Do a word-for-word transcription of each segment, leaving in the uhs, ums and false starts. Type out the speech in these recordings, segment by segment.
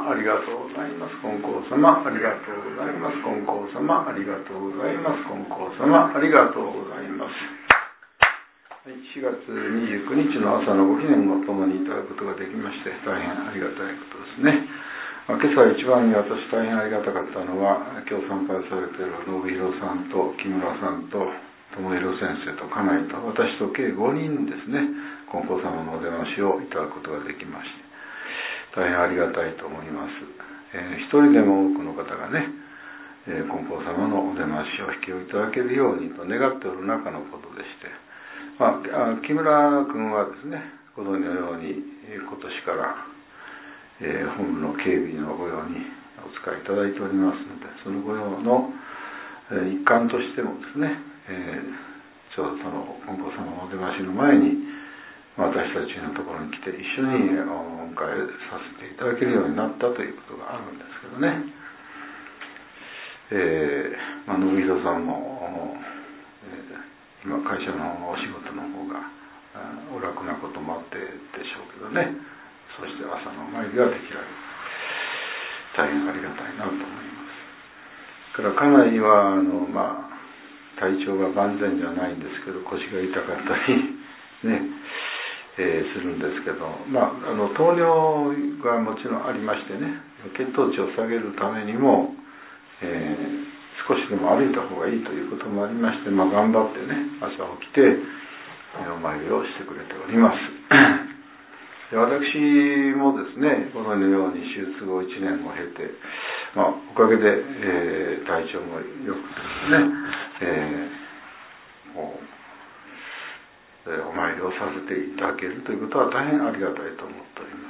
様ありがとうございます。金光様ありがとうございます。金光様ありがとうございます。金光様ありがとうございます。はい、しがつにじゅうくにちの朝のご記念を共にいただくことができまして大変ありがたいことですね。まあ、今朝一番に私大変ありがたかったのは、今日参拝されている信弘さんと木村さんと友弘先生と家内と私と計ごにんですね、金光様のお出ましをいただくことができまして大変ありがたいと思います。えー、一人でも多くの方がね、えー、金光様のお出ましを引きをいただけるようにと願っておる中のことでして、まあ、木村君はですね、ご存知のように今年から、えー、本部の警備の御用にお使いいただいておりますので、その御用の、えー、一環としてもですね、えー、ちょうどその金光様のお出ましの前に私たちのところに来て一緒にお迎えさせていただけるようになったということがあるんですけどね、えーまあ、信弘さんも、えー今会社のお仕事の方がお楽なこともあってでしょうけどね、そして朝のお参りができられる、大変ありがたいなと思います。から家内はあの、まあ、体調が万全じゃないんですけど腰が痛かったりね、えー、するんですけど、まあ、あの糖尿がもちろんありましてね、血糖値を下げるためにも、えー少しでも歩いた方がいいということもありまして、まあ、頑張ってね朝起きてお参りをしてくれております。で私もですね、このように手術後いちねんを経て、まあ、おかげで、えー、体調もよくですね、えー、もう、えー、お参りをさせていただけるということは大変ありがたいと思っております。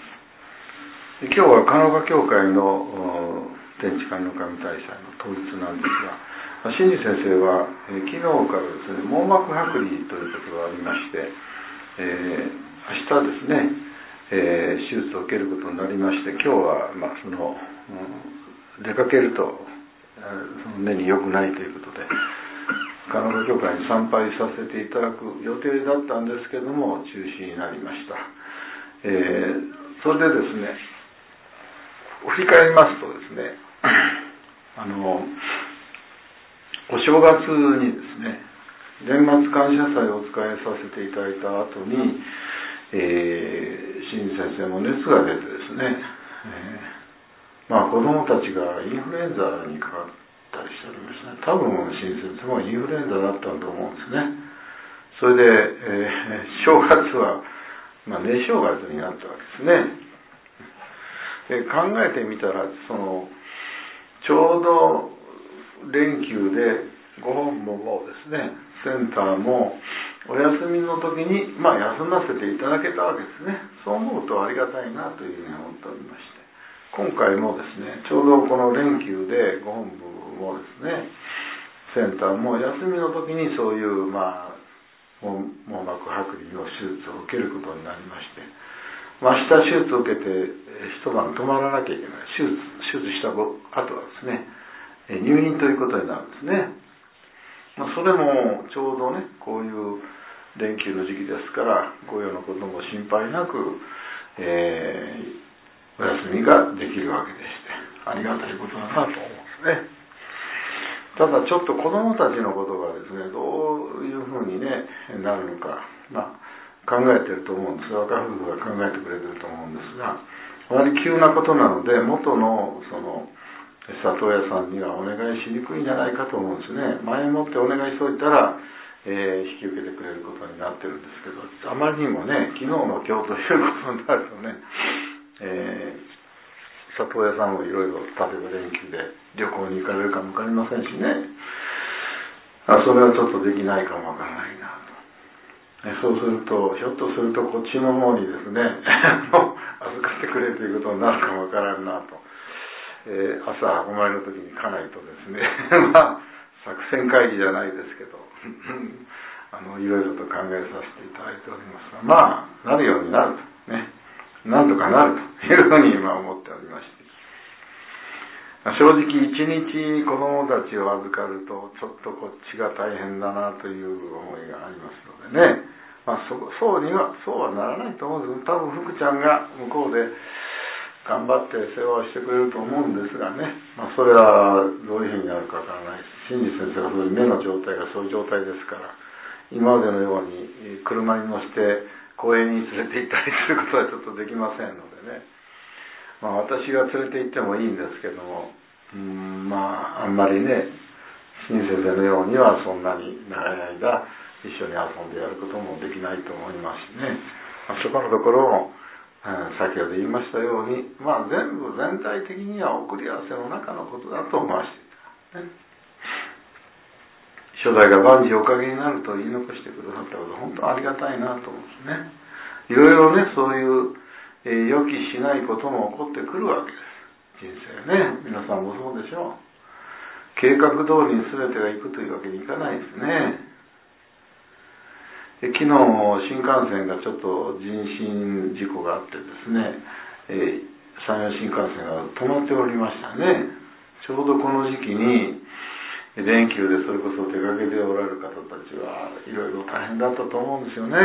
で今日は鹿野家教会の天地観音神大祭の当日なんですが、新次先生は、えー、昨日からですね、網膜剥離ということがありまして、えー、明日ですね、えー、手術を受けることになりまして、今日は、まあそのうん、出かけるとその目に良くないということで鹿野家教会に参拝させていただく予定だったんですけども中止になりました。えー、それでですね、振り返りますとですね、あのお正月にですね、年末感謝祭をお使いさせていただいた後に、えー、新先生も熱が出てですね、えー、まあ子供たちがインフルエンザにかかったりしておりましたね。多分新先生もインフルエンザだったと思うんですね。それで、えー、正月は、まあ、寝正月になったわけですね。で考えてみたら、そのちょうど連休でご本部もですね、センターもお休みの時に、まあ、休ませていただけたわけですね。そう思うとありがたいなというふうに思っておりまして、今回もですね、ちょうどこの連休でご本部もですね、センターも休みの時にそういうまあ網膜剥離の手術を受けることになりまして、まあ、明日手術を受けて一晩泊まらなきゃいけない。手術、手術した後はですね、入院ということになるんですね。まあ、それもちょうどね、こういう連休の時期ですから、ご用のことも心配なく、えー、お休みができるわけでして、ありがたいことだなと思うんですね。ただちょっと子どもたちのことがですね、どういうふうに、ね、なるのか、まあ考えてると思うんです。若夫婦が考えてくれてると思うんですが、あまり急なことなので元のその里親さんにはお願いしにくいんじゃないかと思うんですね。前もってお願いしといたら、えー、引き受けてくれることになってるんですけど、あまりにもね、昨日の今日ということになるとね、えー、里親さんもいろいろ例えば連休で旅行に行かれるかもわかりませんしね、あ、それはちょっとできないかもわからないな。そうすると、ひょっとするとこっちの方にですね預かってくれということになるかもわからんなと、えー、朝お参りの時に家内とですねまあ作戦会議じゃないですけどあのいろいろと考えさせていただいておりますが、まあなるようになるとね、なんとかなるというふうに今思っておりまして、正直一日子供たちを預かるとちょっとこっちが大変だなという思いがありますのでね、まあ、そそうにはそうはならないと思うんです。多分福ちゃんが向こうで頑張って世話をしてくれると思うんですがね、まあ、それはどういうふうになるかわからないし、真治先生がそういう目の状態がそういう状態ですから、今までのように車に乗せて公園に連れて行ったりすることはちょっとできませんのでね、まあ、私が連れて行ってもいいんですけども、うーんまああんまりね、真治先生のようにはそんなに長い間一緒に遊んでやることもできないと思いますしね、まあ、そこのところを先ほど言いましたように、まあ、全部全体的には送り合わせの中のことだと思わせていた、ね、初代が万事おかげになると言い残してくださったことは本当ありがたいなと思うんですね。いろいろね、そういう、えー、予期しないことも起こってくるわけです。人生ね、皆さんもそうでしょう。計画通りに全てがいくというわけにいかないですね。昨日新幹線がちょっと人身事故があってですね、えー、山陽新幹線が止まっておりましたね。ちょうどこの時期に連休でそれこそ出かけておられる方たちはいろいろ大変だったと思うんですよね。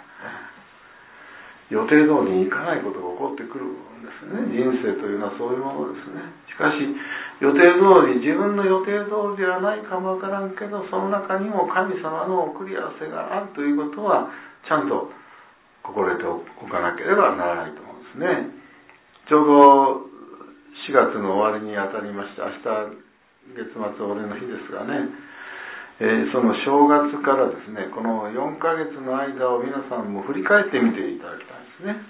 予定通りにいかないことが起こってくるんですね。人生というのはそういうものですね。しかし予定通り、自分の予定通りではないかもわからんけど、その中にも神様の送り合わせがあるということはちゃんと心得ておかなければならないと思うんですね。ちょうどしがつの終わりにあたりまして、明日月末お礼の日ですがね、えー、その正月からですね、このよんかげつの間を皆さんも振り返ってみていただきたいですね。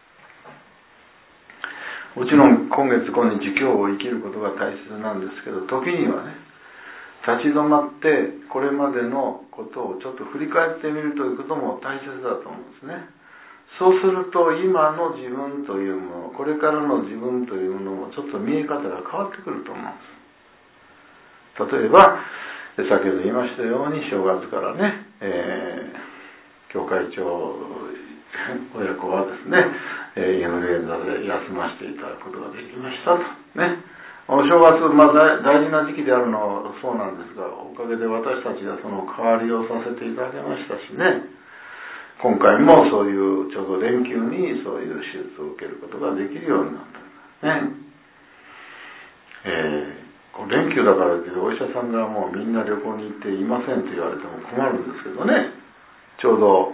もちろん今月今日今日を生きることが大切なんですけど、時にはね、立ち止まってこれまでのことをちょっと振り返ってみるということも大切だと思うんですね。そうすると今の自分というもの、これからの自分というものもちょっと見え方が変わってくると思うんです。例えば先ほど言いましたように、正月からね、えー、教会長親子はですね、えー、インフルエンザで休ませていただくことができましたとね。お正月、まあ、大事な時期であるのはそうなんですが、おかげで私たちがその代わりをさせていただきましたしね、今回もそういうちょうど連休にそういう手術を受けることができるようになったね。えー連休だからといってお医者さんがもうみんな旅行に行っていませんと言われても困るんですけどね、ちょうど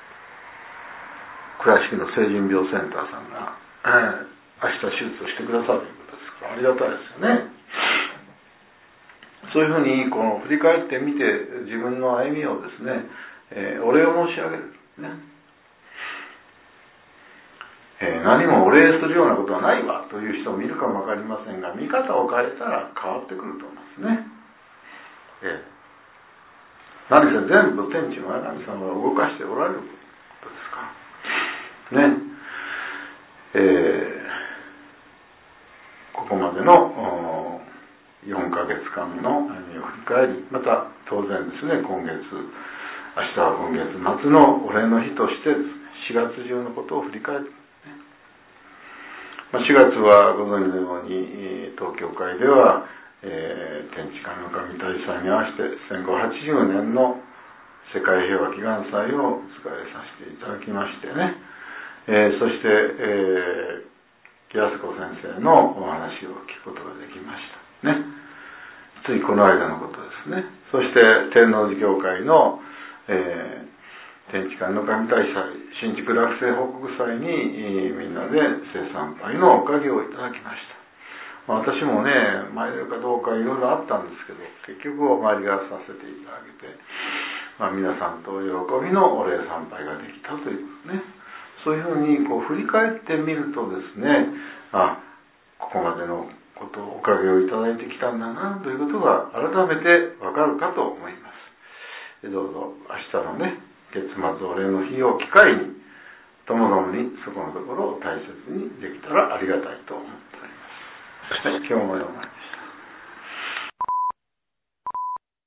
倉敷の成人病センターさんが、えー、明日手術をしてくださるということですからありがたいですよね。そういうふうにこの振り返ってみて自分の歩みをですね、えー、お礼を申し上げるね。えー、何もお礼するようなことはないわという人もいるかもわかりませんが、見方を変えたら変わってくると思いますね。えー、何せ全部天地の神様が動かしておられることですからね。えー、ここまでのよんかげつかんの歩みを振り返り、また当然ですね、今月明日は今月末のお礼の日としてしがつ中のことを振り返る。しがつはご存知のように東京会では、えー、天地神の神大祭に合わせてせんごひゃくはちじゅうねんの世界平和祈願祭をお使いさせていただきましてね、えー、そして、えー、安子先生のお話を聞くことができましたね。ついこの間のことですね。そして天王寺教会の、えー天地神の神大祭新築落成報告祭にみんなで聖参拝のおかげをいただきました。まあ、私もね参れるかどうかいろいろあったんですけど、結局お参りがさせていただけて、まあ、皆さんと喜びのお礼参拝ができたというね、そういうふうにこう振り返ってみるとですね、あここまでのことおかげをいただいてきたんだなということが改めてわかるかと思います。どうぞ明日のね月末お礼の日を機会にともどもにそこのところを大切にできたらありがたいと思っております。そして今日のような